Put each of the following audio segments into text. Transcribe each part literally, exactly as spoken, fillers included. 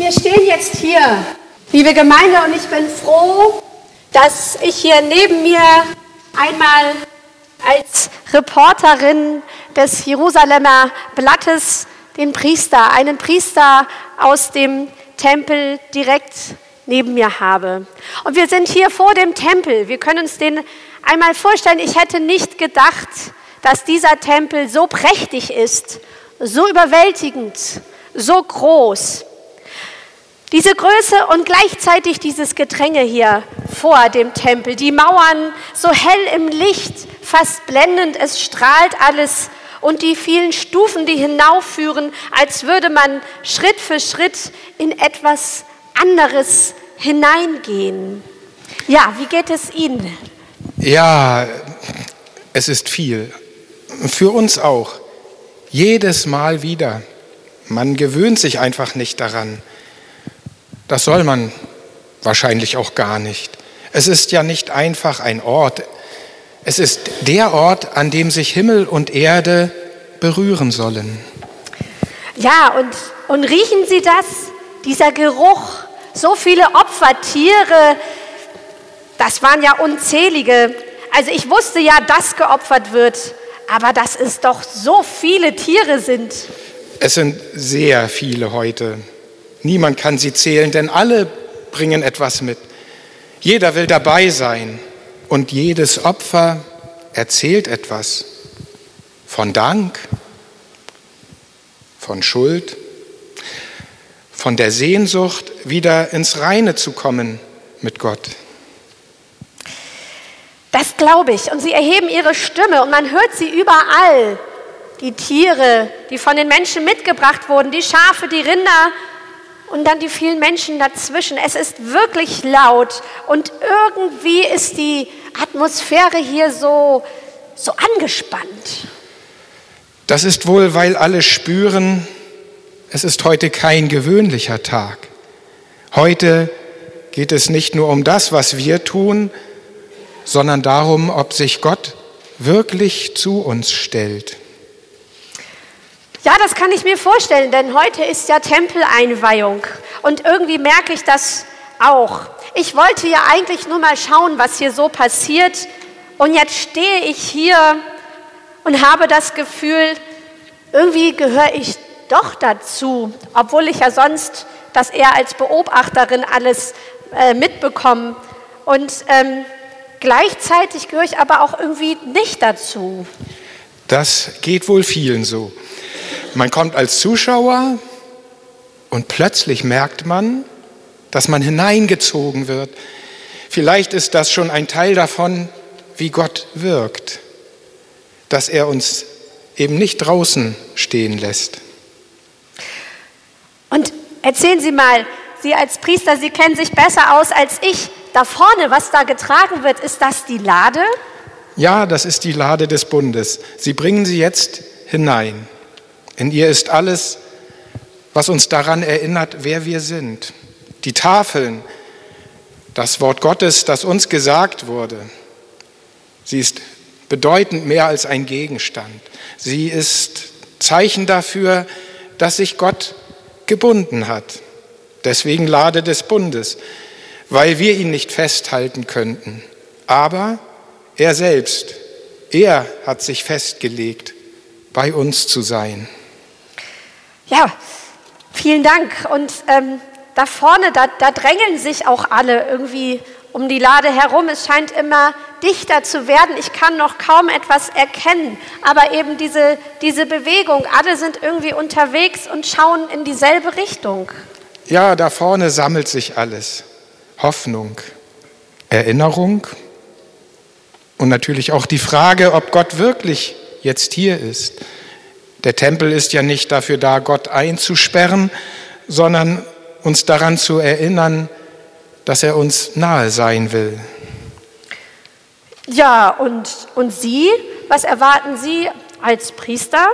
Wir stehen jetzt hier, liebe Gemeinde, und ich bin froh, dass ich hier neben mir einmal als Reporterin des Jerusalemer Blattes den Priester, einen Priester aus dem Tempel direkt neben mir habe. Und wir sind hier vor dem Tempel. Wir können uns den einmal vorstellen. Ich hätte nicht gedacht, dass dieser Tempel so prächtig ist, so überwältigend, so groß. Diese Größe und gleichzeitig dieses Gedränge hier vor dem Tempel. Die Mauern so hell im Licht, fast blendend, es strahlt alles. Und die vielen Stufen, die hinaufführen, als würde man Schritt für Schritt in etwas anderes hineingehen. Ja, wie geht es Ihnen? Ja, es ist viel. Für uns auch. Jedes Mal wieder. Man gewöhnt sich einfach nicht daran. Das soll man wahrscheinlich auch gar nicht. Es ist ja nicht einfach ein Ort. Es ist der Ort, an dem sich Himmel und Erde berühren sollen. Ja, und, und riechen Sie das? Dieser Geruch, so viele Opfertiere, das waren ja unzählige. Also ich wusste ja, dass geopfert wird, aber dass es doch so viele Tiere sind. Es sind sehr viele heute. Niemand kann sie zählen, denn alle bringen etwas mit. Jeder will dabei sein und jedes Opfer erzählt etwas von Dank, von Schuld, von der Sehnsucht, wieder ins Reine zu kommen mit Gott. Das glaube ich. Und sie erheben ihre Stimme und man hört sie überall. Die Tiere, die von den Menschen mitgebracht wurden, die Schafe, die Rinder und dann die vielen Menschen dazwischen. Es ist wirklich laut und irgendwie ist die Atmosphäre hier so, so angespannt. Das ist wohl, weil alle spüren, es ist heute kein gewöhnlicher Tag. Heute geht es nicht nur um das, was wir tun, sondern darum, ob sich Gott wirklich zu uns stellt. Ja, das kann ich mir vorstellen, denn heute ist ja Tempeleinweihung und irgendwie merke ich das auch. Ich wollte ja eigentlich nur mal schauen, was hier so passiert und jetzt stehe ich hier und habe das Gefühl, irgendwie gehöre ich doch dazu, obwohl ich ja sonst das eher als Beobachterin alles äh, mitbekomme und ähm, gleichzeitig gehöre ich aber auch irgendwie nicht dazu. Das geht wohl vielen so. Man kommt als Zuschauer und plötzlich merkt man, dass man hineingezogen wird. Vielleicht ist das schon ein Teil davon, wie Gott wirkt, dass er uns eben nicht draußen stehen lässt. Und erzählen Sie mal, Sie als Priester, Sie kennen sich besser aus als ich. Da vorne, was da getragen wird, ist das die Lade? Ja, das ist die Lade des Bundes. Sie bringen sie jetzt hinein. In ihr ist alles, was uns daran erinnert, wer wir sind. Die Tafeln, das Wort Gottes, das uns gesagt wurde. Sie ist bedeutend mehr als ein Gegenstand. Sie ist Zeichen dafür, dass sich Gott gebunden hat. Deswegen Lade des Bundes, weil wir ihn nicht festhalten könnten. Aber er selbst, er hat sich festgelegt, bei uns zu sein. Ja, vielen Dank. Und ähm, da vorne, da, da drängeln sich auch alle irgendwie um die Lade herum. Es scheint immer dichter zu werden. Ich kann noch kaum etwas erkennen, aber eben diese, diese Bewegung, alle sind irgendwie unterwegs und schauen in dieselbe Richtung. Ja, da vorne sammelt sich alles. Hoffnung, Erinnerung und natürlich auch die Frage, ob Gott wirklich jetzt hier ist. Der Tempel ist ja nicht dafür da, Gott einzusperren, sondern uns daran zu erinnern, dass er uns nahe sein will. Ja, und, und Sie, was erwarten Sie als Priester?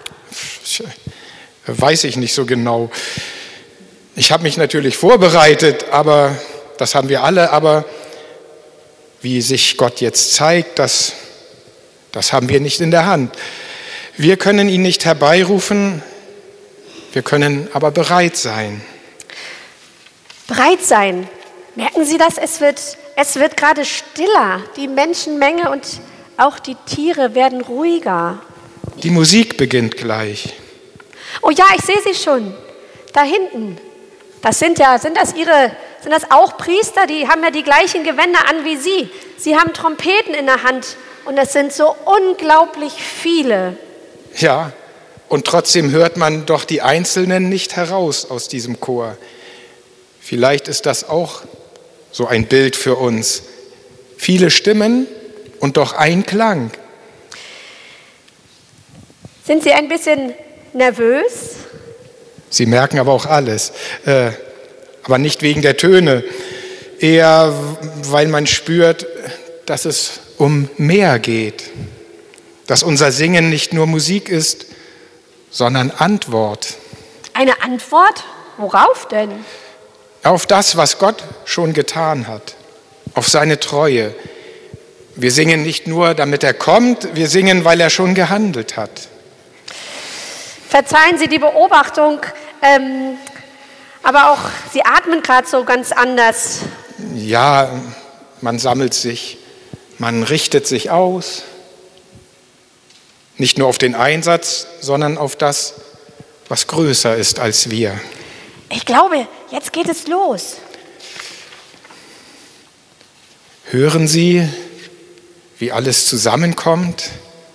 Weiß ich nicht so genau. Ich habe mich natürlich vorbereitet, aber das haben wir alle, aber wie sich Gott jetzt zeigt, das, das haben wir nicht in der Hand. Wir können ihn nicht herbeirufen, wir können aber bereit sein. bereit sein. Merken Sie das? Es wird, es wird gerade stiller. Die Menschenmenge und auch die Tiere werden ruhiger. Die Musik beginnt gleich. Oh ja, ich sehe sie schon. Da hinten. Das sind ja, sind das Ihre, sind das auch Priester? Die haben ja die gleichen Gewänder an wie Sie. Sie haben Trompeten in der Hand und es sind so unglaublich viele. Ja, und trotzdem hört man doch die Einzelnen nicht heraus aus diesem Chor. Vielleicht ist das auch so ein Bild für uns. Viele Stimmen und doch ein Klang. Sind Sie ein bisschen nervös? Sie merken aber auch alles, äh, aber nicht wegen der Töne, eher weil man spürt, dass es um mehr geht, dass unser Singen nicht nur Musik ist, sondern Antwort. Eine Antwort? Worauf denn? Auf das, was Gott schon getan hat, auf seine Treue. Wir singen nicht nur, damit er kommt, wir singen, weil er schon gehandelt hat. Verzeihen Sie die Beobachtung, ähm, aber auch Sie atmen gerade so ganz anders. Ja, man sammelt sich, man richtet sich aus. Nicht nur auf den Einsatz, sondern auf das, was größer ist als wir. Ich glaube, jetzt geht es los. Hören Sie, wie alles zusammenkommt?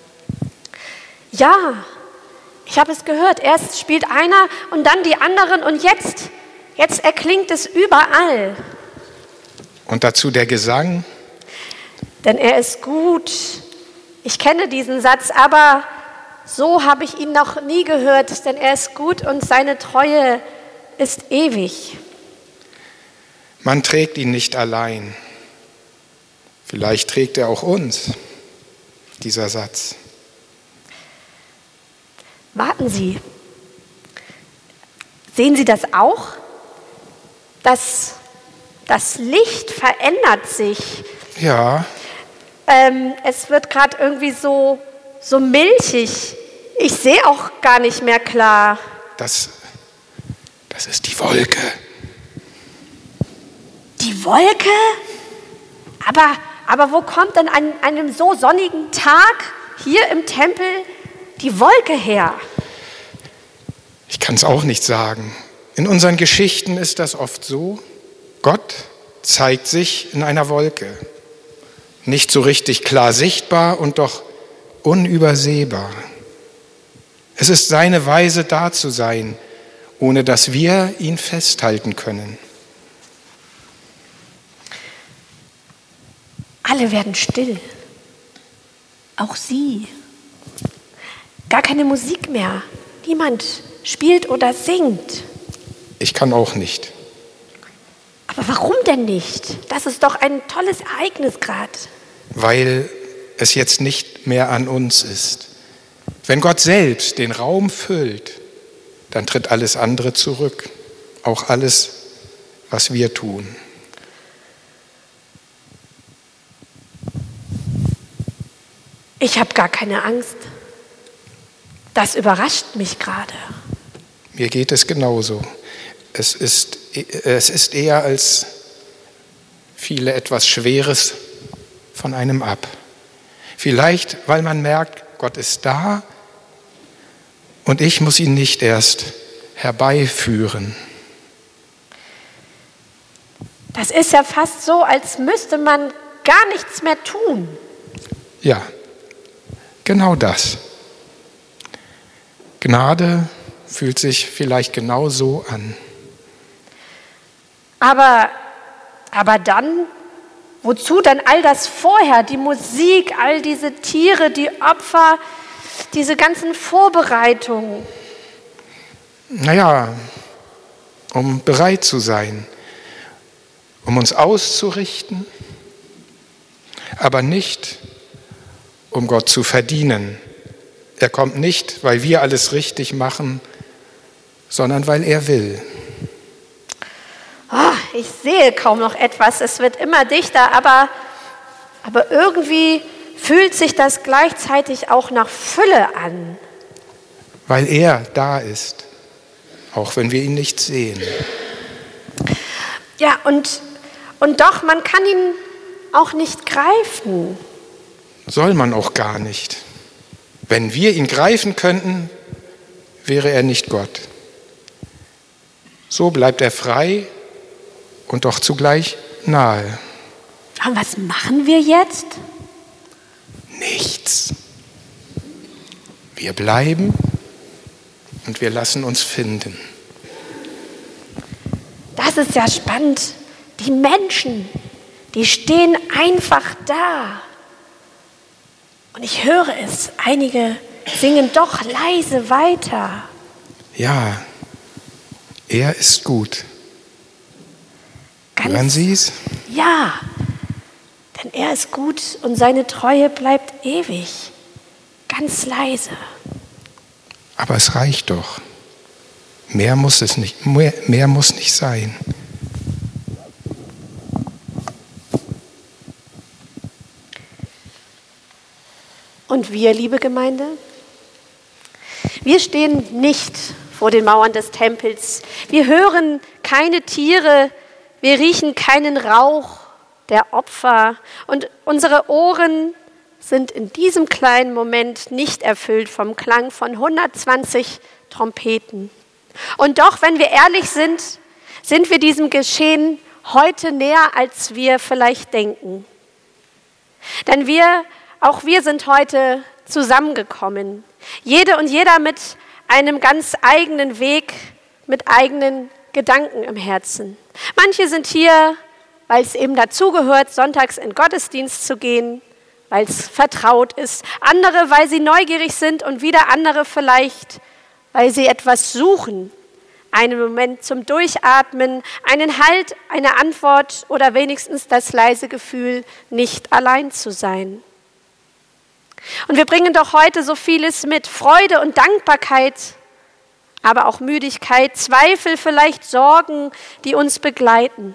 Ja, ich habe es gehört. Erst spielt einer und dann die anderen und jetzt, jetzt erklingt es überall. Und dazu der Gesang? Denn er ist gut. Ich kenne diesen Satz, aber so habe ich ihn noch nie gehört, denn er ist gut und seine Treue ist ewig. Man trägt ihn nicht allein. Vielleicht trägt er auch uns, dieser Satz. Warten Sie. Sehen Sie das auch? Das, das Licht verändert sich. Ja. Ähm, es wird gerade irgendwie so, so milchig. Ich sehe auch gar nicht mehr klar. Das, das ist die Wolke. Die Wolke? Aber, aber wo kommt denn an einem so sonnigen Tag hier im Tempel die Wolke her? Ich kann es auch nicht sagen. In unseren Geschichten ist das oft so. Gott zeigt sich in einer Wolke. Nicht so richtig klar sichtbar und doch unübersehbar. Es ist seine Weise, da zu sein, ohne dass wir ihn festhalten können. Alle werden still. Auch Sie. Gar keine Musik mehr. Niemand spielt oder singt. Ich kann auch nicht. Aber warum denn nicht? Das ist doch ein tolles Ereignis gerade. Weil es jetzt nicht mehr an uns ist. Wenn Gott selbst den Raum füllt, dann tritt alles andere zurück. Auch alles, was wir tun. Ich habe gar keine Angst. Das überrascht mich gerade. Mir geht es genauso. Es ist, es ist eher als fiele etwas Schweres von einem ab. Vielleicht, weil man merkt, Gott ist da und ich muss ihn nicht erst herbeiführen. Das ist ja fast so, als müsste man gar nichts mehr tun. Ja, genau das. Gnade fühlt sich vielleicht genau so an. Aber, aber dann, wozu dann all das vorher? Die Musik, all diese Tiere, die Opfer, diese ganzen Vorbereitungen. Naja, um bereit zu sein, um uns auszurichten, aber nicht, um Gott zu verdienen. Er kommt nicht, weil wir alles richtig machen, sondern weil er will. Oh, ich sehe kaum noch etwas, es wird immer dichter, aber, aber irgendwie fühlt sich das gleichzeitig auch nach Fülle an. Weil er da ist, auch wenn wir ihn nicht sehen. Ja, und, und doch, man kann ihn auch nicht greifen. Soll man auch gar nicht. Wenn wir ihn greifen könnten, wäre er nicht Gott. So bleibt er frei und doch zugleich nahe. Und was machen wir jetzt? Nichts. Wir bleiben und wir lassen uns finden. Das ist ja spannend. Die Menschen, die stehen einfach da. Und ich höre es. Einige singen doch leise weiter. Ja, er ist gut. Ganz, Hören Sie es? Ja, denn er ist gut und seine Treue bleibt ewig. Ganz leise. Aber es reicht doch. Mehr muss es nicht, mehr, mehr muss nicht sein. Und wir, liebe Gemeinde? Wir stehen nicht vor den Mauern des Tempels. Wir hören keine Tiere, wir riechen keinen Rauch der Opfer und unsere Ohren sind in diesem kleinen Moment nicht erfüllt vom Klang von hundertzwanzig Trompeten. Und doch, wenn wir ehrlich sind, sind wir diesem Geschehen heute näher, als wir vielleicht denken. Denn wir, auch wir sind heute zusammengekommen. Jede und jeder mit einem ganz eigenen Weg, mit eigenen Gedanken im Herzen. Manche sind hier, weil es eben dazugehört, sonntags in den Gottesdienst zu gehen, weil es vertraut ist. Andere, weil sie neugierig sind und wieder andere vielleicht, weil sie etwas suchen. Einen Moment zum Durchatmen, einen Halt, eine Antwort oder wenigstens das leise Gefühl, nicht allein zu sein. Und wir bringen doch heute so vieles mit, Freude und Dankbarkeit, aber auch Müdigkeit, Zweifel, vielleicht Sorgen, die uns begleiten.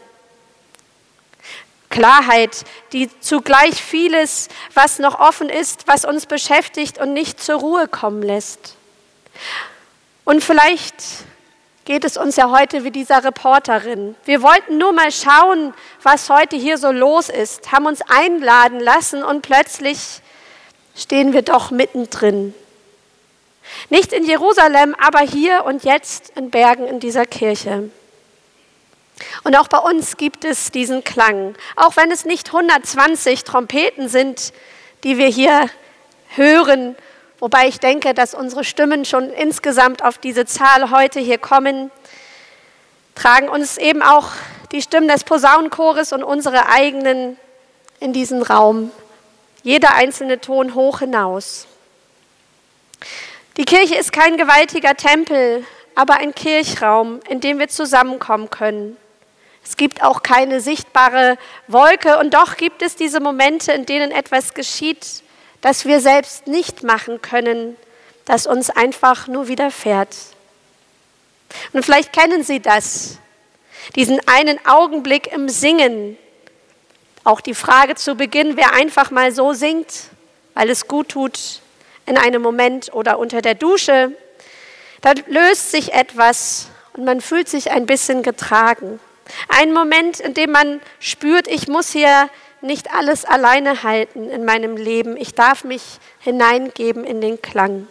Klarheit, die zugleich vieles, was noch offen ist, was uns beschäftigt und nicht zur Ruhe kommen lässt. Und vielleicht geht es uns ja heute wie dieser Reporterin. Wir wollten nur mal schauen, was heute hier so los ist, haben uns einladen lassen und plötzlich stehen wir doch mittendrin. Nicht in Jerusalem, aber hier und jetzt in Bergen in dieser Kirche. Und auch bei uns gibt es diesen Klang, auch wenn es nicht hundertzwanzig Trompeten sind, die wir hier hören, wobei ich denke, dass unsere Stimmen schon insgesamt auf diese Zahl heute hier kommen, tragen uns eben auch die Stimmen des Posaunenchores und unsere eigenen in diesen Raum, jeder einzelne Ton hoch hinaus. Die Kirche ist kein gewaltiger Tempel, aber ein Kirchraum, in dem wir zusammenkommen können. Es gibt auch keine sichtbare Wolke und doch gibt es diese Momente, in denen etwas geschieht, das wir selbst nicht machen können, das uns einfach nur widerfährt. Und vielleicht kennen Sie das, diesen einen Augenblick im Singen. Auch die Frage zu Beginn, wer einfach mal so singt, weil es gut tut, in einem Moment oder unter der Dusche, da löst sich etwas und man fühlt sich ein bisschen getragen. Ein Moment, in dem man spürt, ich muss hier nicht alles alleine halten in meinem Leben. Ich darf mich hineingeben in den Klang.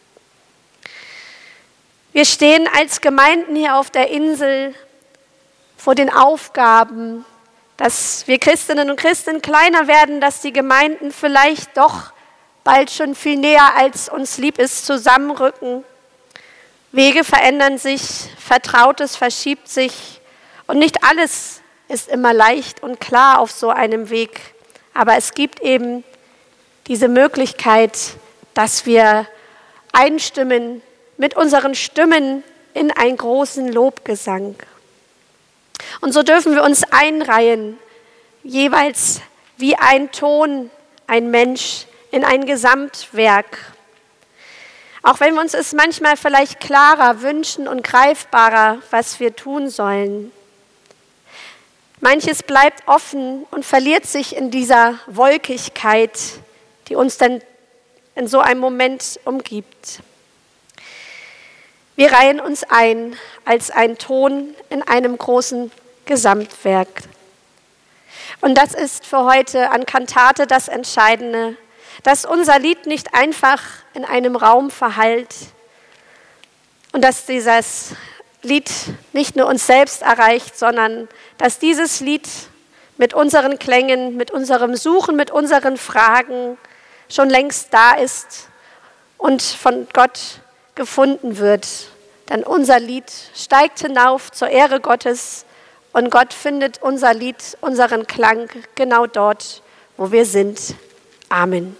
Wir stehen als Gemeinden hier auf der Insel vor den Aufgaben, dass wir Christinnen und Christen kleiner werden, dass die Gemeinden vielleicht doch bald schon viel näher, als uns lieb ist, zusammenrücken. Wege verändern sich, Vertrautes verschiebt sich und nicht alles ist immer leicht und klar auf so einem Weg. Aber es gibt eben diese Möglichkeit, dass wir einstimmen mit unseren Stimmen in einen großen Lobgesang. Und so dürfen wir uns einreihen, jeweils wie ein Ton, ein Mensch in ein Gesamtwerk. Auch wenn wir uns es manchmal vielleicht klarer wünschen und greifbarer, was wir tun sollen. Manches bleibt offen und verliert sich in dieser Wolkigkeit, die uns dann in so einem Moment umgibt. Wir reihen uns ein als ein Ton in einem großen Gesamtwerk. Und das ist für heute an Kantate das Entscheidende, dass unser Lied nicht einfach in einem Raum verhallt und dass dieses Lied nicht nur uns selbst erreicht, sondern dass dieses Lied mit unseren Klängen, mit unserem Suchen, mit unseren Fragen schon längst da ist und von Gott gefunden wird. Denn unser Lied steigt hinauf zur Ehre Gottes und Gott findet unser Lied, unseren Klang genau dort, wo wir sind. Amen.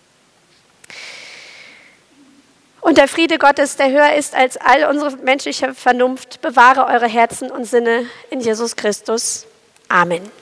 Und der Friede Gottes, der höher ist als all unsere menschliche Vernunft, bewahre eure Herzen und Sinne in Jesus Christus. Amen.